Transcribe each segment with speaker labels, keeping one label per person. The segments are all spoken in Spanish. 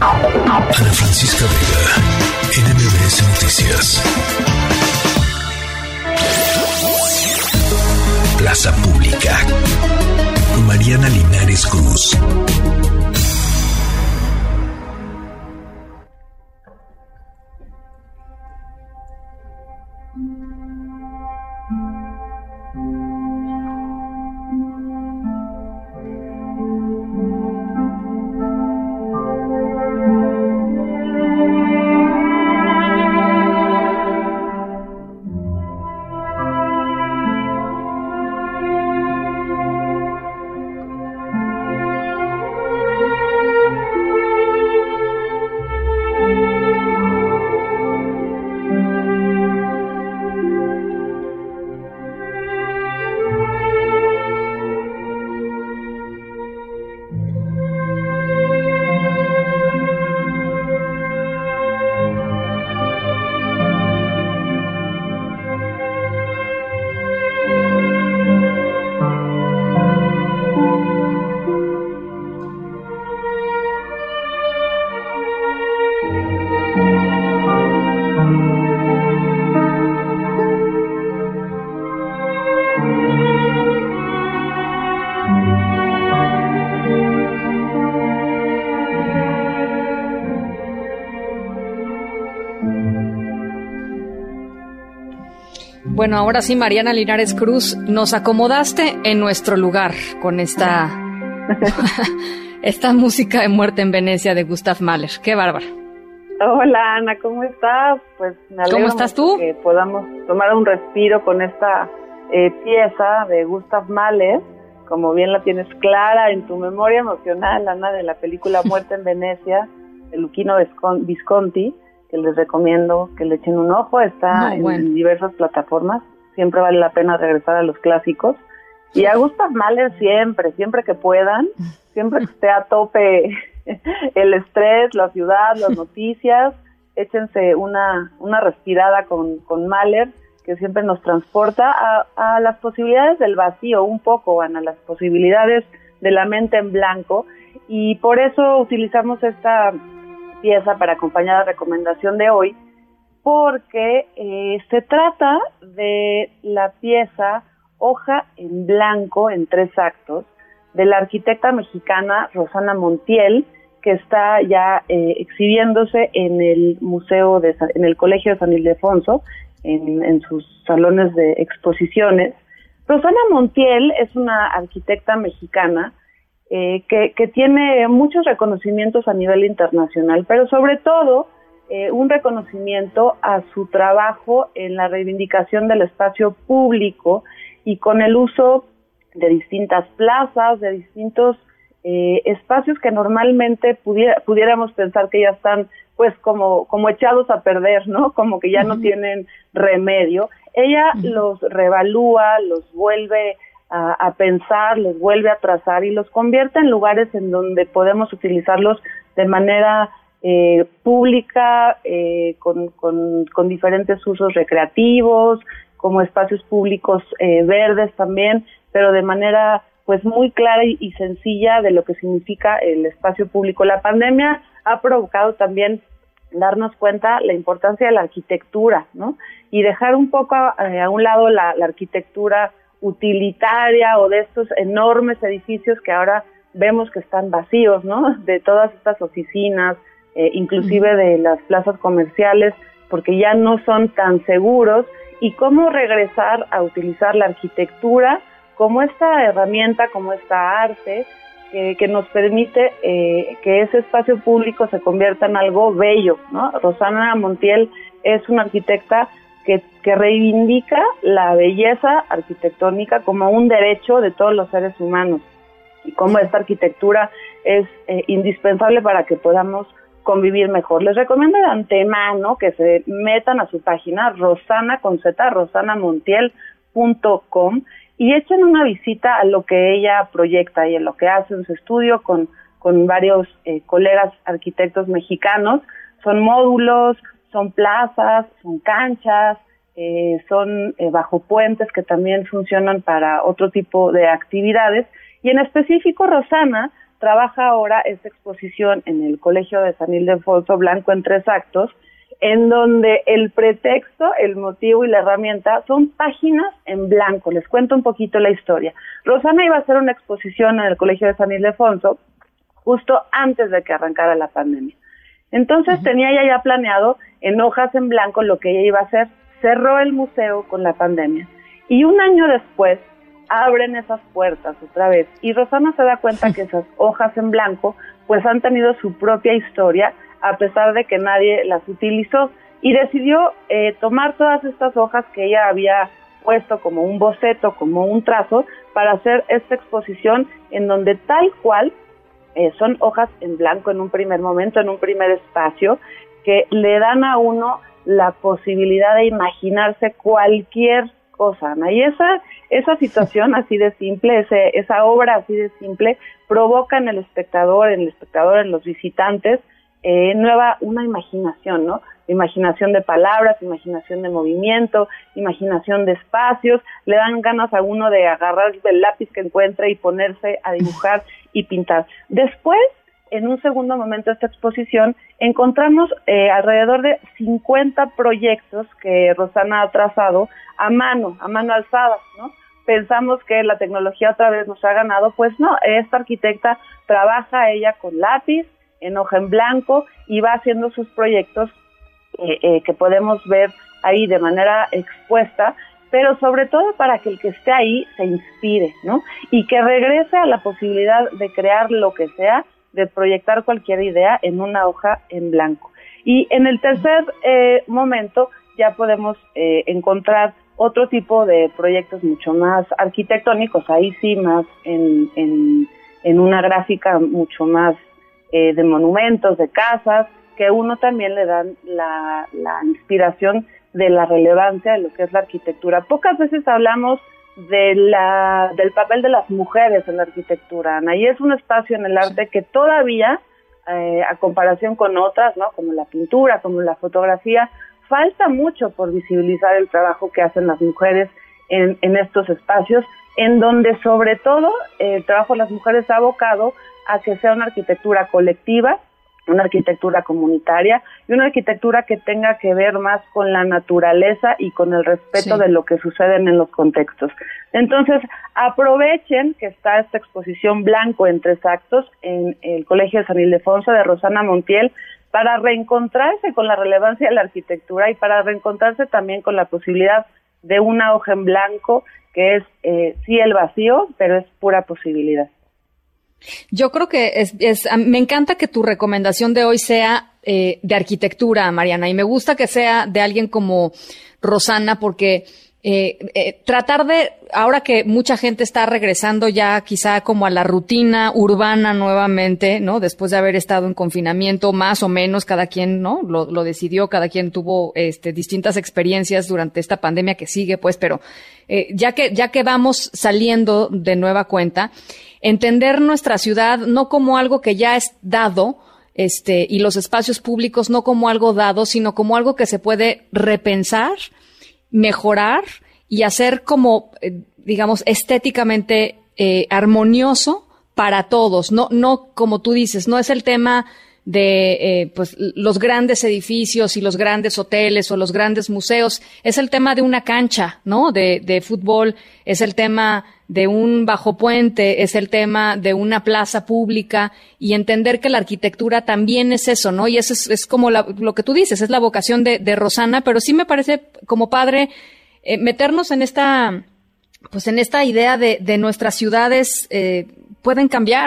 Speaker 1: Ana Francisca Vega, NMBS Noticias. Plaza Pública. Mariana Linares Cruz.
Speaker 2: Bueno, ahora sí, Mariana Linares Cruz, nos acomodaste en nuestro lugar con esta música de Muerte en Venecia de Gustav Mahler. ¡Qué bárbara!
Speaker 3: Hola, Ana, ¿cómo estás? Pues me alegro.
Speaker 2: ¿Cómo estás tú?
Speaker 3: Que podamos tomar un respiro con esta pieza de Gustav Mahler, como bien la tienes clara en tu memoria emocional, Ana, de la película Muerte en Venecia, de Luchino Visconti, que les recomiendo que le echen un ojo. Está en diversas plataformas. Siempre vale la pena regresar a los clásicos. Y a Gustav Mahler siempre que puedan, siempre que esté a tope el estrés, la ciudad, las noticias, échense una respirada con Mahler, que siempre nos transporta a las posibilidades del vacío, un poco, Ana, las posibilidades de la mente en blanco. Y por eso utilizamos esta pieza para acompañar la recomendación de hoy, porque se trata de la pieza Hoja en Blanco en 3 actos de la arquitecta mexicana Rosana Montiel, que está ya exhibiéndose en el museo en el Colegio de San Ildefonso, en sus salones de exposiciones. Rosana Montiel es una arquitecta mexicana que tiene muchos reconocimientos a nivel internacional, pero sobre todo un reconocimiento a su trabajo en la reivindicación del espacio público y con el uso de distintas plazas, de distintos espacios que normalmente pudiéramos pensar que ya están pues como echados a perder, ¿no? Como que ya no tienen remedio. Ella los reevalúa, los vuelve a pensar, los vuelve a trazar y los convierte en lugares en donde podemos utilizarlos de manera pública, con diferentes usos recreativos, como espacios públicos verdes también, pero de manera pues muy clara y sencilla de lo que significa el espacio público. La pandemia ha provocado también darnos cuenta la importancia de la arquitectura, ¿no? Y dejar un poco a un lado la arquitectura utilitaria o de estos enormes edificios que ahora vemos que están vacíos, ¿no? De todas estas oficinas, inclusive de las plazas comerciales, porque ya no son tan seguros, y cómo regresar a utilizar la arquitectura como esta herramienta, como esta arte, que nos permite que ese espacio público se convierta en algo bello, ¿no? Rosana Montiel es una arquitecta que reivindica la belleza arquitectónica como un derecho de todos los seres humanos, y cómo esta arquitectura es indispensable para que podamos convivir mejor. Les recomiendo de antemano que se metan a su página rosanamontiel.com y echen una visita a lo que ella proyecta y en lo que hace en su estudio con varios colegas arquitectos mexicanos. Son módulos, son plazas, son canchas, son bajo puentes que también funcionan para otro tipo de actividades. Y en específico, Rosana trabaja ahora esta exposición en el Colegio de San Ildefonso Blanco en 3 actos, en donde el pretexto, el motivo y la herramienta son páginas en blanco. Les cuento un poquito la historia. Rosana iba a hacer una exposición en el Colegio de San Ildefonso justo antes de que arrancara la pandemia. Entonces tenía ella ya planeado en hojas en blanco lo que ella iba a hacer. Cerró el museo con la pandemia y un año después abren esas puertas otra vez y Rosana se da cuenta que esas hojas en blanco pues han tenido su propia historia a pesar de que nadie las utilizó y decidió tomar todas estas hojas que ella había puesto como un boceto, como un trazo para hacer esta exposición en donde tal cual son hojas en blanco en un primer momento, en un primer espacio que le dan a uno la posibilidad de imaginarse cualquier cosa, Ana. Y esa situación así de simple, esa obra así de simple, provoca en el espectador, en los visitantes, una imaginación, ¿no? Imaginación de palabras, imaginación de movimiento, imaginación de espacios, le dan ganas a uno de agarrar el lápiz que encuentre y ponerse a dibujar y pintar. Después, en un segundo momento de esta exposición, encontramos alrededor de 50 proyectos que Rosana ha trazado a mano alzada, ¿no? Pensamos que la tecnología otra vez nos ha ganado, pues no, esta arquitecta trabaja ella con lápiz, en hoja en blanco, y va haciendo sus proyectos que podemos ver ahí de manera expuesta, pero sobre todo para que el que esté ahí se inspire, ¿no? Y que regrese a la posibilidad de crear lo que sea, de proyectar cualquier idea en una hoja en blanco. Y en el tercer momento ya podemos encontrar otro tipo de proyectos mucho más arquitectónicos, ahí sí más en una gráfica mucho más de monumentos, de casas, que uno también le dan la inspiración de la relevancia de lo que es la arquitectura. Pocas veces hablamos del papel de las mujeres en la arquitectura, Ana, y es un espacio en el arte que todavía, a comparación con otras, ¿no? Como la pintura, como la fotografía, falta mucho por visibilizar el trabajo que hacen las mujeres en estos espacios, en donde sobre todo el trabajo de las mujeres ha abocado a que sea una arquitectura colectiva, una arquitectura comunitaria y una arquitectura que tenga que ver más con la naturaleza y con el respeto de lo que sucede en los contextos. Entonces, aprovechen que está esta exposición blanco en 3 actos en el Colegio de San Ildefonso de Rosana Montiel para reencontrarse con la relevancia de la arquitectura y para reencontrarse también con la posibilidad de una hoja en blanco que es sí el vacío, pero es pura posibilidad.
Speaker 2: Yo creo que me encanta que tu recomendación de hoy sea de arquitectura, Mariana, y me gusta que sea de alguien como Rosana, porque tratar de, ahora que mucha gente está regresando ya quizá como a la rutina urbana nuevamente, ¿no? Después de haber estado en confinamiento, más o menos, cada quien, ¿no? Lo decidió, cada quien tuvo distintas experiencias durante esta pandemia que sigue, pues, pero ya que vamos saliendo de nueva cuenta, entender nuestra ciudad no como algo que ya es dado, y los espacios públicos no como algo dado, sino como algo que se puede repensar, mejorar y hacer como, digamos, estéticamente armonioso para todos. No, como tú dices, no es el tema de pues los grandes edificios y los grandes hoteles o los grandes museos, es el tema de una cancha, ¿no? De fútbol, es el tema de un bajo puente, es el tema de una plaza pública, y entender que la arquitectura también es eso, ¿no? Y eso es como lo que tú dices, es la vocación de Rosana, pero sí me parece como padre meternos en esta idea de nuestras ciudades pueden cambiar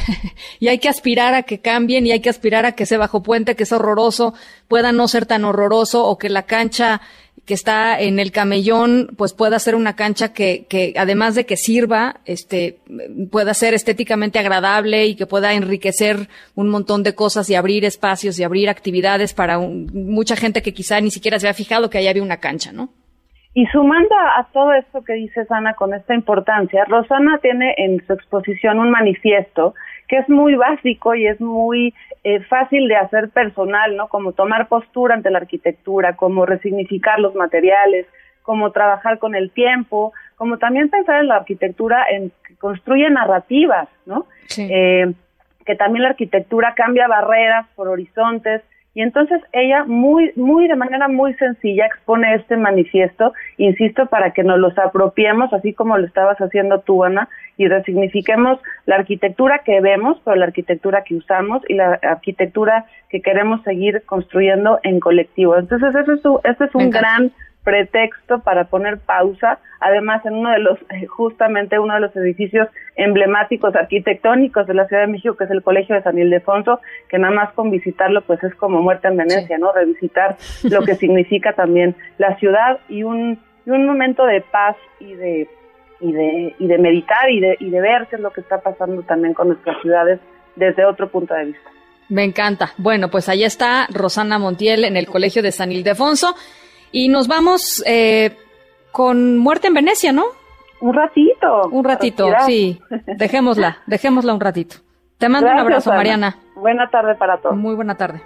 Speaker 2: y hay que aspirar a que cambien y hay que aspirar a que ese bajo puente que es horroroso pueda no ser tan horroroso, o que la cancha que está en el Camellón pues pueda ser una cancha que además de que sirva, pueda ser estéticamente agradable y que pueda enriquecer un montón de cosas y abrir espacios y abrir actividades para mucha gente que quizá ni siquiera se había fijado que allá había una cancha, ¿no?
Speaker 3: Y sumando a todo esto que dices, Ana, con esta importancia, Rosana tiene en su exposición un manifiesto que es muy básico y es muy fácil de hacer personal, ¿no? Como tomar postura ante la arquitectura, como resignificar los materiales, como trabajar con el tiempo, como también pensar en la arquitectura en que construye narrativas, ¿no? Sí. que también la arquitectura cambia barreras por horizontes, y entonces ella de manera muy sencilla expone este manifiesto, insisto, para que nos los apropiemos, así como lo estabas haciendo tú, Ana, y resignifiquemos la arquitectura que vemos, pero la arquitectura que usamos y la arquitectura que queremos seguir construyendo en colectivo. Entonces, este es un gran pretexto para poner pausa, además en justamente uno de los edificios emblemáticos arquitectónicos de la Ciudad de México, que es el Colegio de San Ildefonso, que nada más con visitarlo pues es como muerte en Venecia, ¿no? Revisitar lo que significa también la ciudad y un momento de paz y de meditar y de ver qué es lo que está pasando también con nuestras ciudades desde otro punto de vista.
Speaker 2: Me encanta. Bueno, pues ahí está Rosana Montiel en el Colegio de San Ildefonso. Y nos vamos con Muerte en Venecia, ¿no?
Speaker 3: Un ratito,
Speaker 2: sí. Dejémosla un ratito. Te mando un abrazo, Ana. Mariana.
Speaker 3: Buena tarde para todos.
Speaker 2: Muy buena tarde.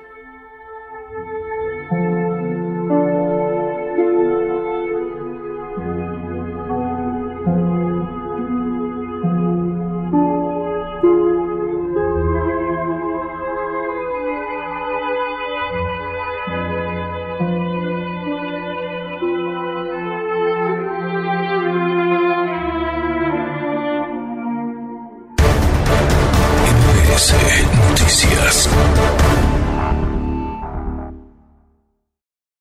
Speaker 1: Noticias.